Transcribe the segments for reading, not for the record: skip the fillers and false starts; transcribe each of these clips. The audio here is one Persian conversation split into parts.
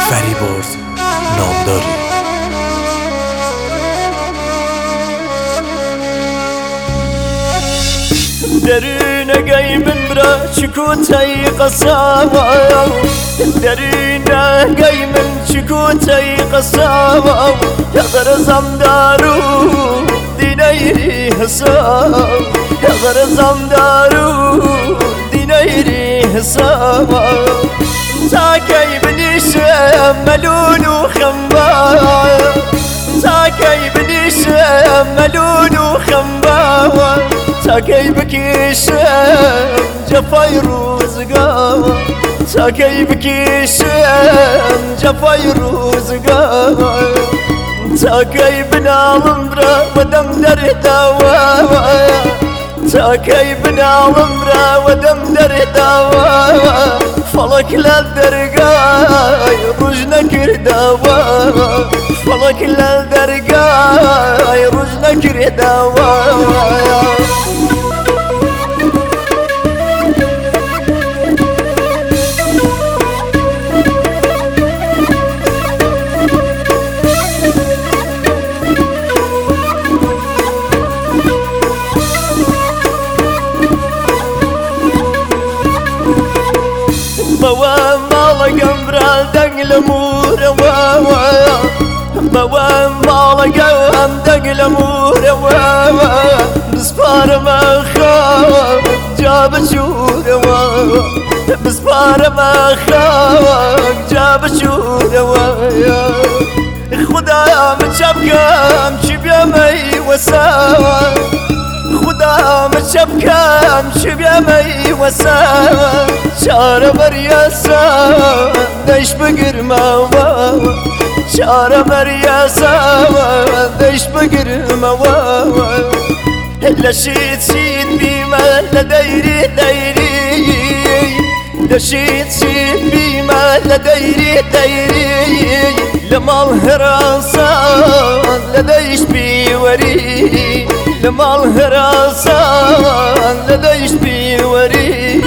فریبرز نامداری. درين جاي من برا شكوتي قصاوة، درين جاي من شكوتي قصاوة، يا غرزم دارو دينيري حساب، يا غرزم دارو دينيري حساب. تاكي بني شملون وخمباوة، تاكي بني شملون وخمباوة، تاكي بكيشم جفاي روزقاوة، تاكي بكيشم جفاي روزقاوة، تاكي بنا الامرا ودم در دواوة، تاكي بنا الامرا ودم در دواوة، فلك للدرقاي رجنا كرداوة، فلك للدرقاي رجنا كرداوة. بوام مالك امبرال دقل مورا واوا، بوام مالك ام دقل مورا واوا، بسبار ما خاف جاب شورا واوا، بسبار ما خاف جاب شورا واوا. خدايا متشبكم شبيا مي وساوا، خدا متشبكم شبيا مي وساوا، شارة مرياسا ديش بقر مواوا، شارة مرياسا ديش بقر مواوا. لشيت شيت بما لديري ديري، لشيت شيت بما لديري ديري، لما الهراسان لديش بيوري، لما الهراسان لديش بيوري.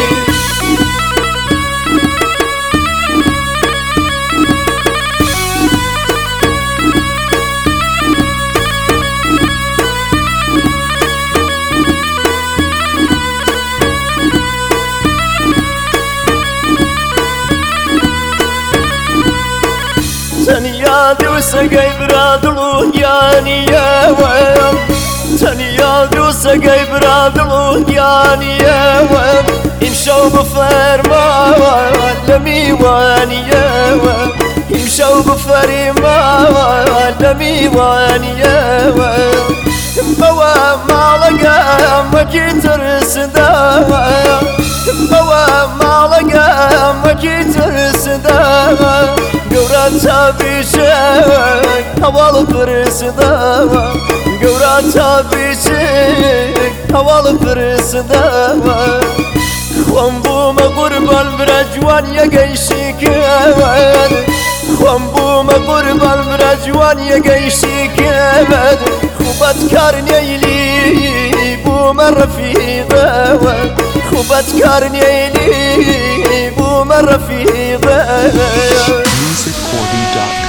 تنيا دوسا قيبرا دلو ياني يا وام، تنيا دوسا قيبرا دلو ياني يا وام، يمشوا بفرما لميواني يا وام، يمشوا بفرما لميواني يا وام. بوام مالقام وكي ترسدا، بوام مالقام وكي ترسدا، قوراتا بيشك هوال فرسدا، قوراتا بيشك هوال فرسدا. خوان بوما قربان برجوان يقيشيكاد، خوان بوما قربان برجوان يقيشيكاد، خوبت كارنيلي بوما رفيقا، خوبت كارنيلي بوما رفيقا. musiccorby.net